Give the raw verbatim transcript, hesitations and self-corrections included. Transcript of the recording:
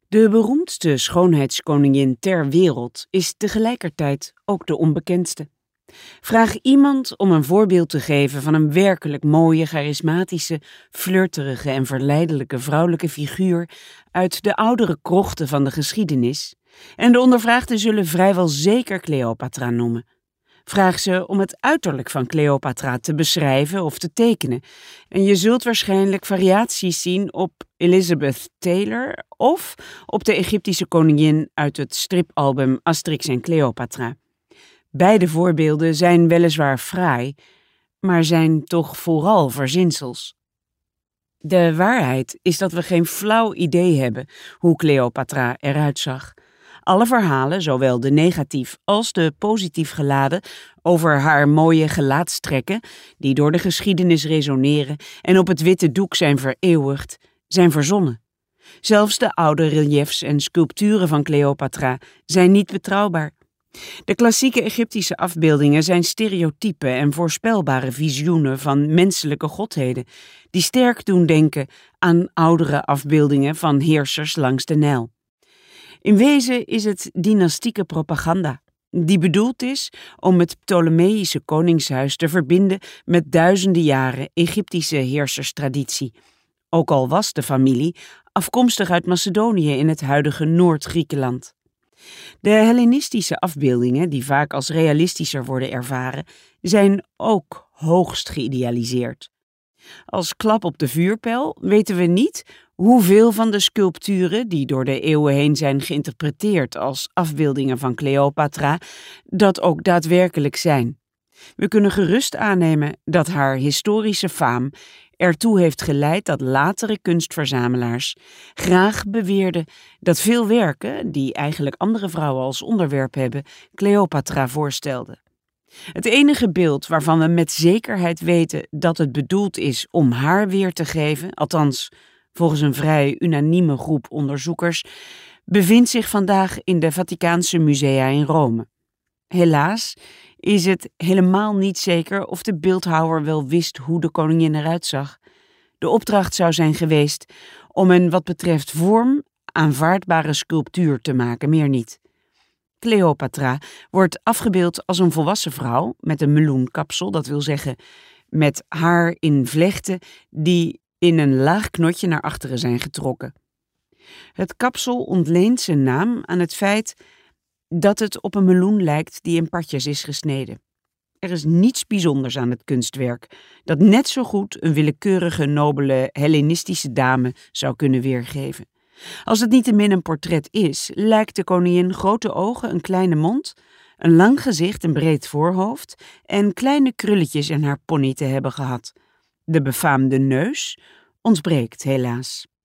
De beroemdste schoonheidskoningin ter wereld is tegelijkertijd ook de onbekendste. Vraag iemand om een voorbeeld te geven van een werkelijk mooie, charismatische, flirterige en verleidelijke vrouwelijke figuur uit de oudere krochten van de geschiedenis, en de ondervraagden zullen vrijwel zeker Cleopatra noemen. Vraag ze om het uiterlijk van Cleopatra te beschrijven of te tekenen, en je zult waarschijnlijk variaties zien op Elizabeth Taylor of op de Egyptische koningin uit het stripalbum Asterix en Cleopatra. Beide voorbeelden zijn weliswaar fraai, maar zijn toch vooral verzinsels. De waarheid is dat we geen flauw idee hebben hoe Cleopatra eruit zag. Alle verhalen, zowel de negatief als de positief geladen, over haar mooie gelaatstrekken, die door de geschiedenis resoneren en op het witte doek zijn vereeuwigd, zijn verzonnen. Zelfs de oude reliefs en sculpturen van Cleopatra zijn niet betrouwbaar. De klassieke Egyptische afbeeldingen zijn stereotypen en voorspelbare visioenen van menselijke godheden, die sterk doen denken aan oudere afbeeldingen van heersers langs de Nijl. In wezen is het dynastieke propaganda, die bedoeld is om het Ptolemeïsche koningshuis te verbinden met duizenden jaren Egyptische heerserstraditie. Ook al was de familie afkomstig uit Macedonië in het huidige Noord-Griekenland. De Hellenistische afbeeldingen, die vaak als realistischer worden ervaren, zijn ook hoogst geïdealiseerd. Als klap op de vuurpijl weten we niet hoeveel van de sculpturen die door de eeuwen heen zijn geïnterpreteerd als afbeeldingen van Cleopatra, dat ook daadwerkelijk zijn. We kunnen gerust aannemen dat haar historische faam ertoe heeft geleid dat latere kunstverzamelaars graag beweerden dat veel werken, die eigenlijk andere vrouwen als onderwerp hebben, Cleopatra voorstelden. Het enige beeld waarvan we met zekerheid weten dat het bedoeld is om haar weer te geven, althans volgens een vrij unanieme groep onderzoekers, bevindt zich vandaag in de Vaticaanse musea in Rome. Helaas is het helemaal niet zeker of de beeldhouwer wel wist hoe de koningin eruit zag. De opdracht zou zijn geweest om een wat betreft vorm aanvaardbare sculptuur te maken, meer niet. Cleopatra wordt afgebeeld als een volwassen vrouw met een meloenkapsel, dat wil zeggen met haar in vlechten die in een laag knotje naar achteren zijn getrokken. Het kapsel ontleent zijn naam aan het feit dat het op een meloen lijkt die in partjes is gesneden. Er is niets bijzonders aan het kunstwerk, dat net zo goed een willekeurige nobele Hellenistische dame zou kunnen weergeven. Als het niettemin een portret is, lijkt de koningin grote ogen, een kleine mond, een lang gezicht, een breed voorhoofd en kleine krulletjes in haar pony te hebben gehad. De befaamde neus ontbreekt helaas.